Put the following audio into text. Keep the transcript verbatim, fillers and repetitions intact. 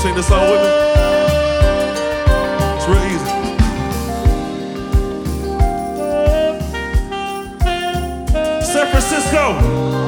sing this song with me? It's real easy. San Francisco.